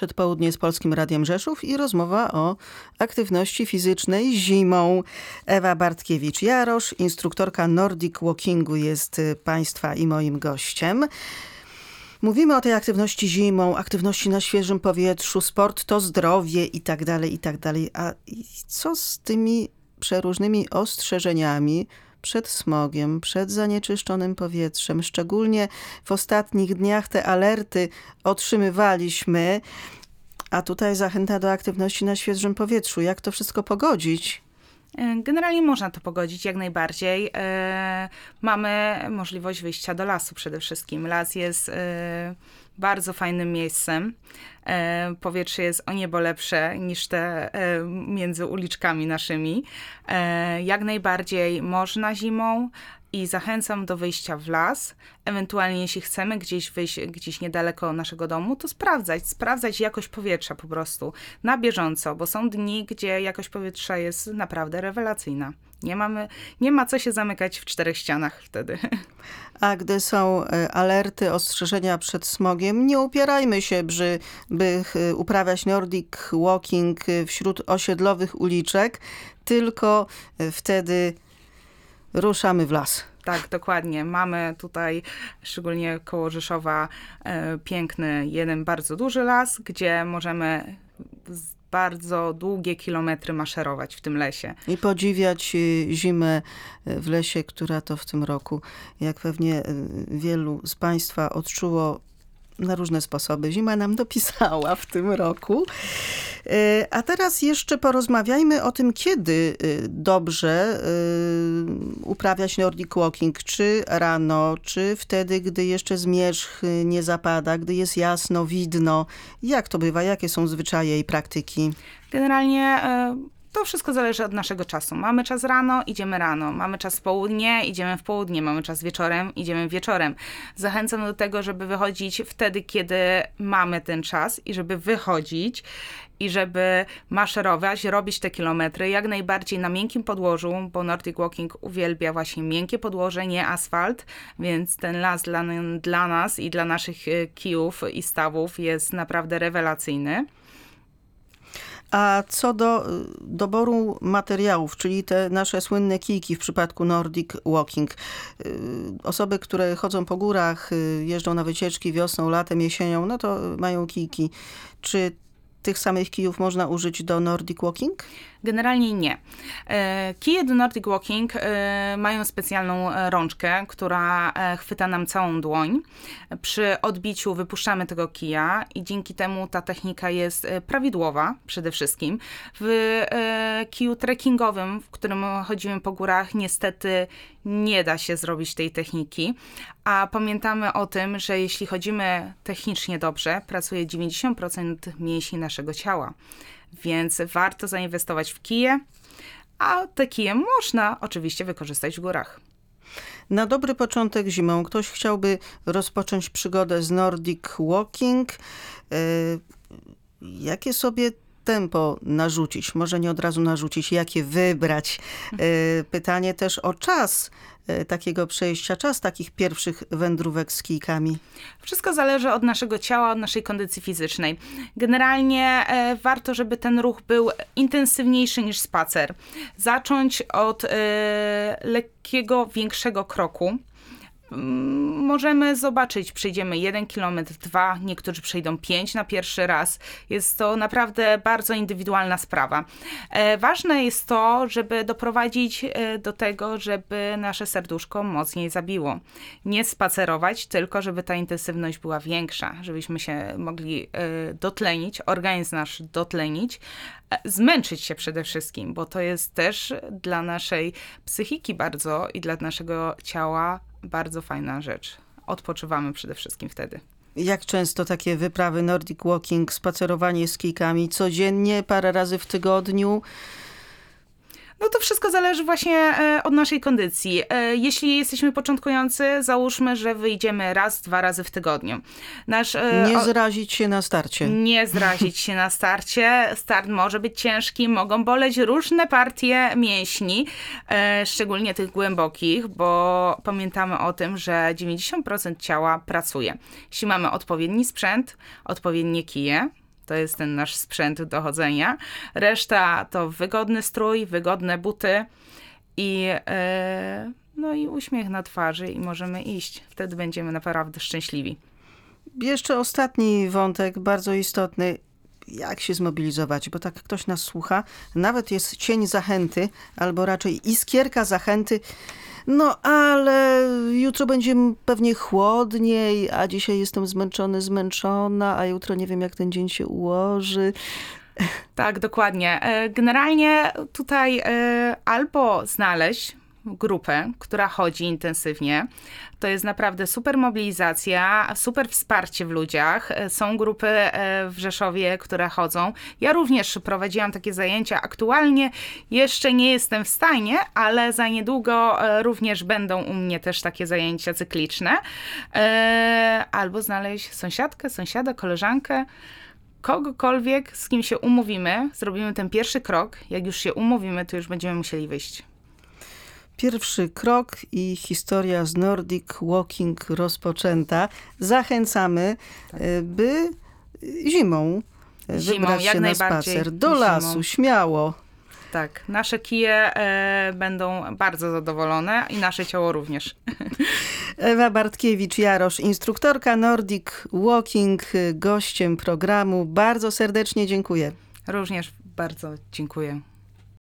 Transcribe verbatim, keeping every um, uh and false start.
Przedpołudnie z Polskim Radiem Rzeszów i rozmowa o aktywności fizycznej zimą. Ewa Bartkiewicz-Jarosz, instruktorka Nordic Walkingu, jest Państwa i moim gościem. Mówimy o tej aktywności zimą, aktywności na świeżym powietrzu, sport to zdrowie i tak dalej, i tak dalej. A co z tymi przeróżnymi ostrzeżeniami przed smogiem, przed zanieczyszczonym powietrzem? Szczególnie w ostatnich dniach te alerty otrzymywaliśmy, a tutaj zachęta do aktywności na świeżym powietrzu. Jak to wszystko pogodzić? Generalnie można to pogodzić jak najbardziej. E, mamy możliwość wyjścia do lasu przede wszystkim. Las jest e, bardzo fajnym miejscem. E, powietrze jest o niebo lepsze niż te e, między uliczkami naszymi. E, jak najbardziej można zimą i zachęcam do wyjścia w las. Ewentualnie jeśli chcemy gdzieś wyjść, gdzieś niedaleko naszego domu, to sprawdzać, sprawdzać jakość powietrza po prostu na bieżąco, bo są dni, gdzie jakość powietrza jest naprawdę rewelacyjna. Nie mamy, nie ma co się zamykać w czterech ścianach wtedy. A gdy są alerty, ostrzeżenia przed smogiem, nie upierajmy się, by, by uprawiać Nordic Walking wśród osiedlowych uliczek, tylko wtedy ruszamy w las. Tak, dokładnie. Mamy tutaj, szczególnie koło Rzeszowa, e, piękny, jeden bardzo duży las, gdzie możemy bardzo długie kilometry maszerować w tym lesie. I podziwiać zimę w lesie, która to w tym roku, jak pewnie wielu z Państwa odczuło na różne sposoby. Zima nam dopisała w tym roku. A teraz jeszcze porozmawiajmy o tym, kiedy dobrze uprawiać Nordic Walking. Czy rano, czy wtedy, gdy jeszcze zmierzch nie zapada, gdy jest jasno, widno. Jak to bywa? Jakie są zwyczaje i praktyki? Generalnie to wszystko zależy od naszego czasu. Mamy czas rano, idziemy rano. Mamy czas w południe, idziemy w południe. Mamy czas wieczorem, idziemy wieczorem. Zachęcam do tego, żeby wychodzić wtedy, kiedy mamy ten czas i żeby wychodzić i żeby maszerować, robić te kilometry jak najbardziej na miękkim podłożu, bo Nordic Walking uwielbia właśnie miękkie podłoże, nie asfalt, więc ten las dla, dla nas i dla naszych kijów i stawów jest naprawdę rewelacyjny. A co do doboru materiałów, czyli te nasze słynne kijki w przypadku Nordic Walking. Osoby, które chodzą po górach, jeżdżą na wycieczki wiosną, latem, jesienią, no to mają kijki. Czy tych samych kijów można użyć do Nordic Walking? Generalnie nie. Kije do Nordic Walking mają specjalną rączkę, która chwyta nam całą dłoń. Przy odbiciu wypuszczamy tego kija i dzięki temu ta technika jest prawidłowa przede wszystkim. W kiju trekkingowym, w którym chodzimy po górach, niestety nie da się zrobić tej techniki, a pamiętamy o tym, że jeśli chodzimy technicznie dobrze, pracuje dziewięćdziesiąt procent mięśni naszego ciała. Więc warto zainwestować w kije, a te kije można oczywiście wykorzystać w górach. Na dobry początek zimą ktoś chciałby rozpocząć przygodę z Nordic Walking. Jakie sobie tempo narzucić? Może nie od razu narzucić, jakie wybrać? Pytanie też o czas takiego przejścia, czas takich pierwszych wędrówek z kijkami. Wszystko zależy od naszego ciała, od naszej kondycji fizycznej. Generalnie e, warto, żeby ten ruch był intensywniejszy niż spacer. Zacząć od e, lekkiego, większego kroku. Możemy zobaczyć, przejdziemy jeden kilometr, dwa, niektórzy przejdą pięć na pierwszy raz. Jest to naprawdę bardzo indywidualna sprawa. E, ważne jest to, żeby doprowadzić e, do tego, żeby nasze serduszko mocniej zabiło. Nie spacerować, tylko żeby ta intensywność była większa, żebyśmy się mogli e, dotlenić, organizm nasz dotlenić, e, zmęczyć się przede wszystkim, bo to jest też dla naszej psychiki bardzo i dla naszego ciała bardzo fajna rzecz. Odpoczywamy przede wszystkim wtedy. Jak często takie wyprawy Nordic Walking, spacerowanie z kijkami codziennie, parę razy w tygodniu? No to wszystko zależy właśnie e, od naszej kondycji. E, jeśli jesteśmy początkujący, załóżmy, że wyjdziemy raz, dwa razy w tygodniu. Nasz, e, nie zrazić się na starcie. Nie zrazić się na starcie. Start może być ciężki, mogą boleć różne partie mięśni, e, szczególnie tych głębokich, bo pamiętamy o tym, że dziewięćdziesiąt procent ciała pracuje. Jeśli mamy odpowiedni sprzęt, odpowiednie kije, To jest ten nasz sprzęt do chodzenia. Reszta to wygodny strój, wygodne buty i, e, no i uśmiech na twarzy i możemy iść. Wtedy będziemy naprawdę szczęśliwi. Jeszcze ostatni wątek, bardzo istotny. Jak się zmobilizować? Bo tak ktoś nas słucha, nawet jest cień zachęty, albo raczej iskierka zachęty. No ale jutro będzie pewnie chłodniej, a dzisiaj jestem zmęczony, zmęczona, a jutro nie wiem, jak ten dzień się ułoży. Tak, dokładnie. Generalnie tutaj albo znaleźć grupę, która chodzi intensywnie. To jest naprawdę super mobilizacja, super wsparcie w ludziach. Są grupy w Rzeszowie, które chodzą. Ja również prowadziłam takie zajęcia. Aktualnie jeszcze nie jestem w stanie, ale za niedługo również będą u mnie też takie zajęcia cykliczne. Albo znaleźć sąsiadkę, sąsiada, koleżankę, kogokolwiek, z kim się umówimy. Zrobimy ten pierwszy krok. Jak już się umówimy, to już będziemy musieli wyjść. Pierwszy krok i historia z Nordic Walking rozpoczęta. Zachęcamy, tak. by zimą, zimą wybrać jak się na najbardziej spacer do zimą. lasu, śmiało. Tak, nasze kije e, będą bardzo zadowolone i nasze ciało również. Ewa Bartkiewicz-Jarosz, instruktorka Nordic Walking, gościem programu. Bardzo serdecznie dziękuję. Również bardzo dziękuję.